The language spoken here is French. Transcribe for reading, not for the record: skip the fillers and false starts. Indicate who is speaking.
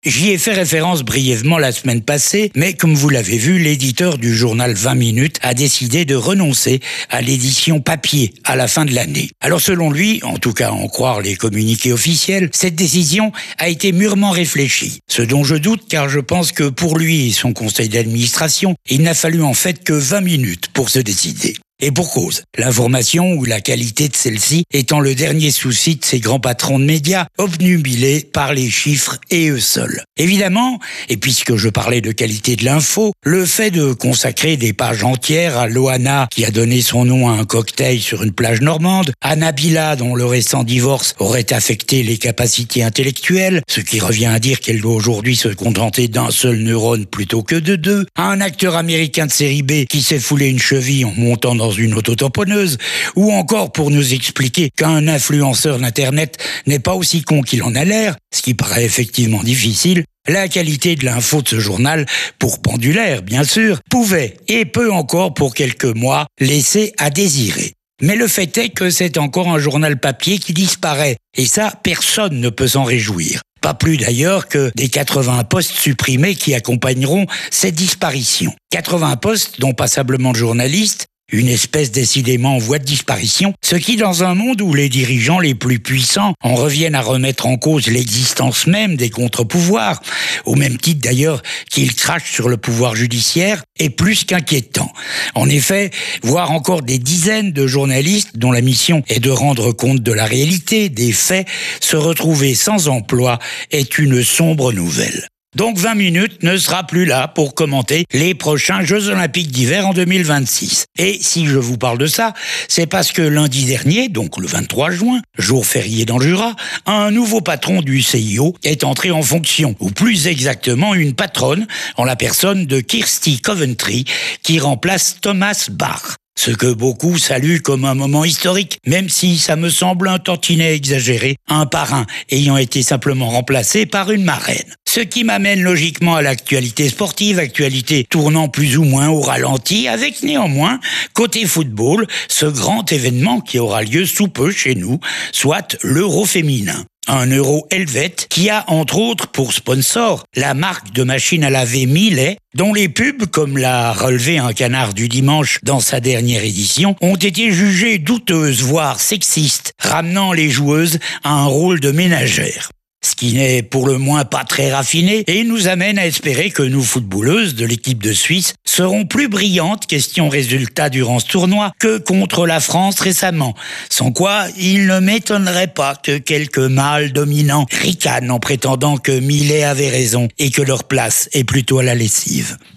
Speaker 1: J'y ai fait référence brièvement la semaine passée, mais comme vous l'avez vu, l'éditeur du journal 20 minutes a décidé de renoncer à l'édition papier à la fin de l'année. Alors selon lui, en tout cas en croire les communiqués officiels, cette décision a été mûrement réfléchie. Ce dont je doute car je pense que pour lui et son conseil d'administration, il n'a fallu en fait que 20 minutes pour se décider. Et pour cause, l'information ou la qualité de celle-ci étant le dernier souci de ces grands patrons de médias, obnubilés par les chiffres et eux seuls. Évidemment, et puisque je parlais de qualité de l'info, le fait de consacrer des pages entières à Loana, qui a donné son nom à un cocktail sur une plage normande, à Nabila, dont le récent divorce aurait affecté les capacités intellectuelles, ce qui revient à dire qu'elle doit aujourd'hui se contenter d'un seul neurone plutôt que de deux, à un acteur américain de série B qui s'est foulé une cheville en montant dans une auto-tamponneuse, ou encore pour nous expliquer qu'un influenceur d'Internet n'est pas aussi con qu'il en a l'air, ce qui paraît effectivement difficile, la qualité de l'info de ce journal, pour pendulaire bien sûr, pouvait, et peut encore pour quelques mois, laisser à désirer. Mais le fait est que c'est encore un journal papier qui disparaît, et ça, personne ne peut s'en réjouir. Pas plus d'ailleurs que des 80 postes supprimés qui accompagneront cette disparition. 80 postes dont passablement de journalistes, une espèce décidément en voie de disparition, ce qui dans un monde où les dirigeants les plus puissants en reviennent à remettre en cause l'existence même des contre-pouvoirs, au même titre d'ailleurs qu'ils crachent sur le pouvoir judiciaire, est plus qu'inquiétant. En effet, voir encore des dizaines de journalistes dont la mission est de rendre compte de la réalité, des faits, se retrouver sans emploi est une sombre nouvelle. Donc 20 minutes ne sera plus là pour commenter les prochains Jeux Olympiques d'hiver en 2026. Et si je vous parle de ça, c'est parce que lundi dernier, donc le 23 juin, jour férié dans le Jura, un nouveau patron du CIO est entré en fonction, ou plus exactement une patronne, en la personne de Kirsty Coventry, qui remplace Thomas Bach. Ce que beaucoup saluent comme un moment historique, même si ça me semble un tantinet exagéré, un parrain ayant été simplement remplacé par une marraine. Ce qui m'amène logiquement à l'actualité sportive, actualité tournant plus ou moins au ralenti, avec néanmoins, côté football, ce grand événement qui aura lieu sous peu chez nous, soit l'Euro féminin. Un euro helvète qui a, entre autres, pour sponsor, la marque de machine à laver Miele, dont les pubs, comme l'a relevé un canard du dimanche dans sa dernière édition, ont été jugées douteuses, voire sexistes, ramenant les joueuses à un rôle de ménagère. Ce qui n'est pour le moins pas très raffiné et nous amène à espérer que nous footballeuses de l'équipe de Suisse seront plus brillantes, question résultat durant ce tournoi, que contre la France récemment. Sans quoi, il ne m'étonnerait pas que quelques mâles dominants ricanent en prétendant que Millet avait raison et que leur place est plutôt à la lessive.